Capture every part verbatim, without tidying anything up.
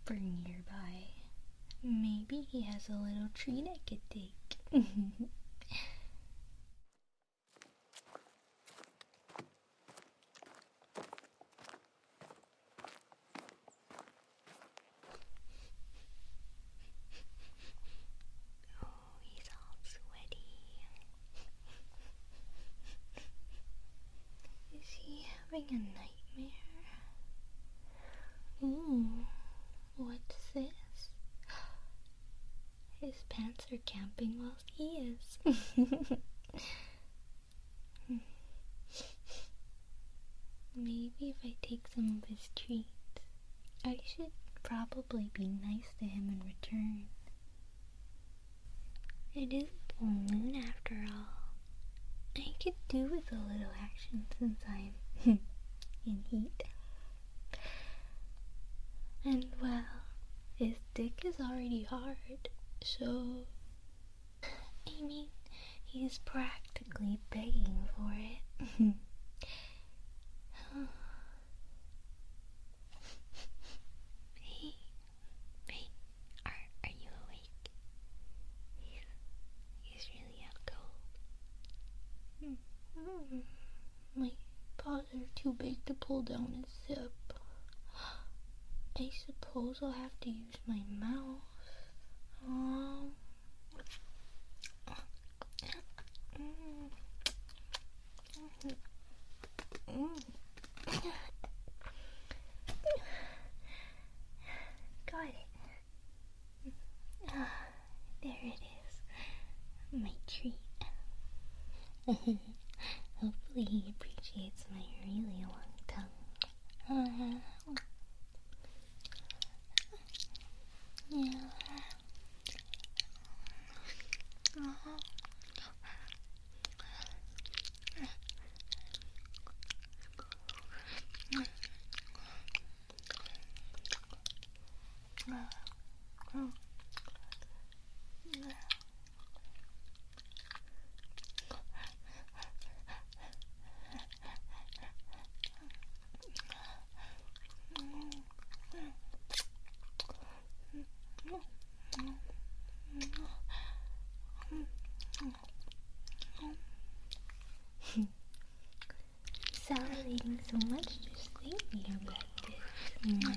neighbor nearby. Maybe he has a little treat I could take. Oh, he's all sweaty. Is he having a nightmare? Ooh, what's this? His pants are camping while he is. Maybe if I take some of his treats, I should probably be nice to him in return. It is full moon after all. I could do with a little action since I'm in heat. And well, his dick is already hard, so I mean, he's practically begging for it. Hey, hey, are, are you awake? He's, he's really out cold. My paws are too big to pull down his zip. I suppose I'll have to use my mouth. Um, Got it. Ah, there it is. My treat. Hopefully he appreciates my really long tongue. Uh, yeah. Uh-huh. Salivating so much just thinking about this. Mm.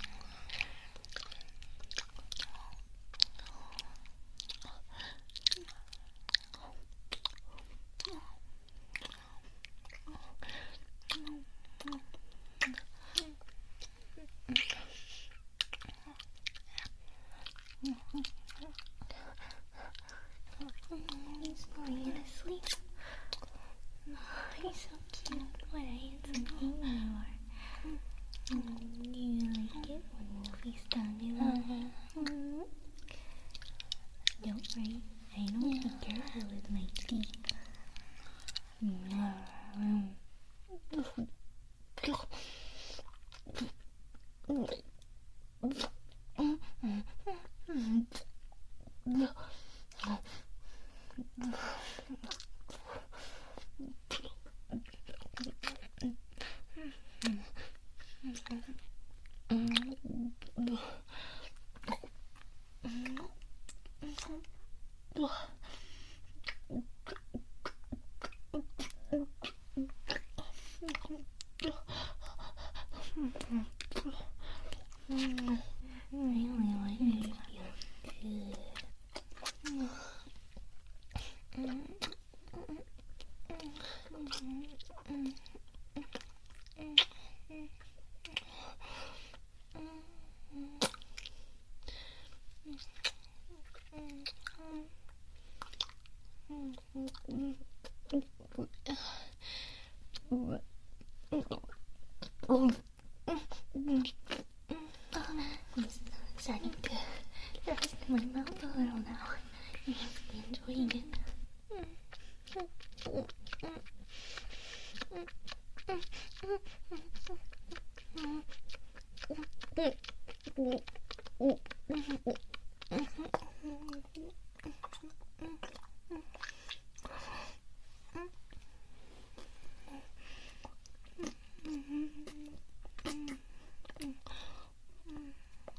He's going to sleep. He's so cute. What a handsome thing you are. Mm, do you like it when Wolfie's down there? Uh-huh. Don't worry, I know to be careful with my teeth. Really like it feels good. It's starting to rest in my mouth a little now. I'm really enjoying it.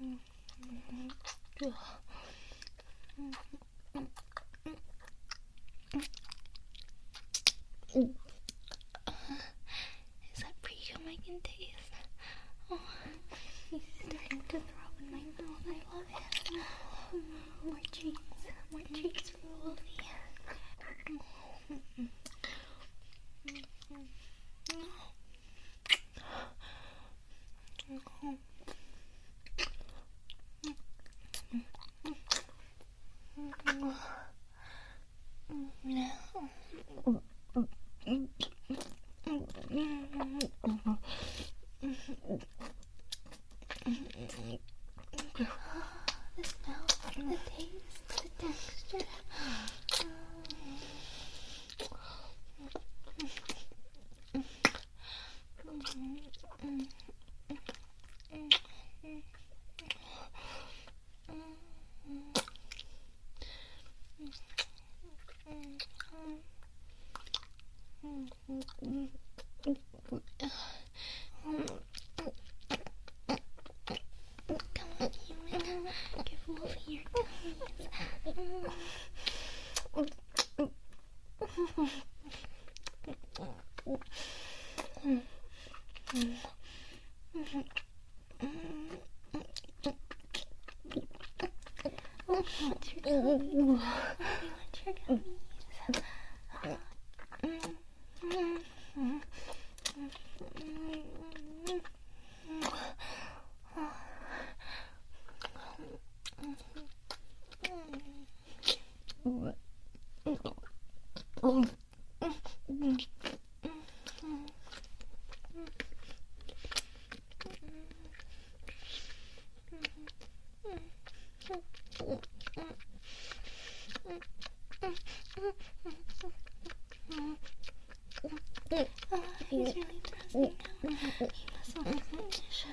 Is that pre-cum I can taste? Oh, he's starting to throb in my mouth. I love it. More treats. More treats for Wolfie. The smell, the taste, the texture. Come on, human. Give Wolfie your gummies. What's your gummies? What's your gummies? Oh, he's really drowsy now. He must want to finish.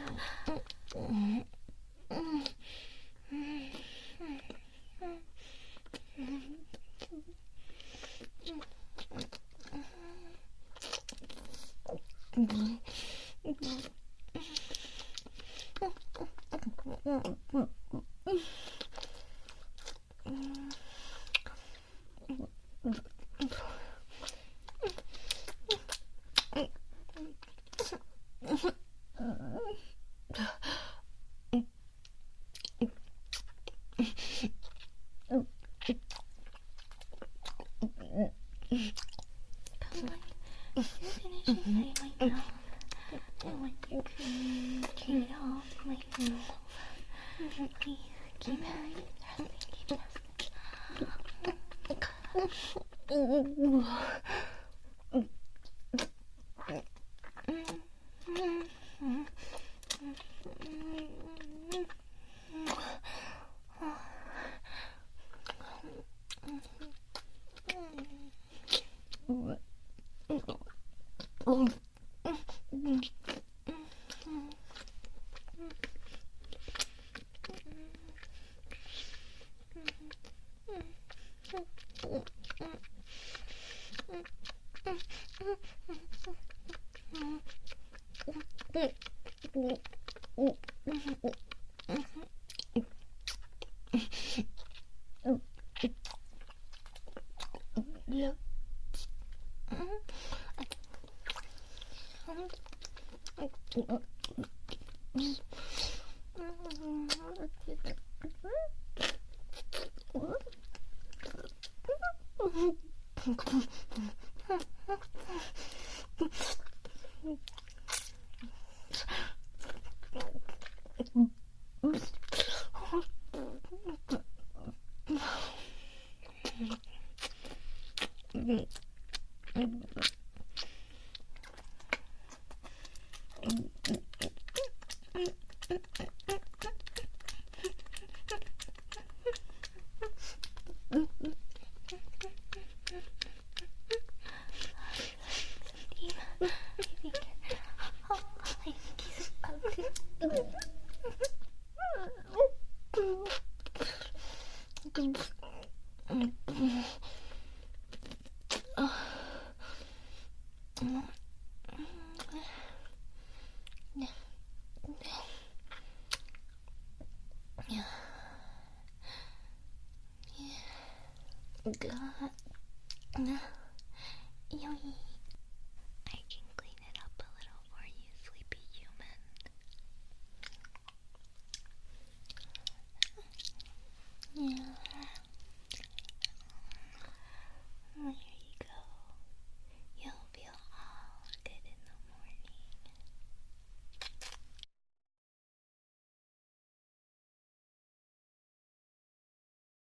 I want you to clean it off my mouth. Please keep having keep Look. God.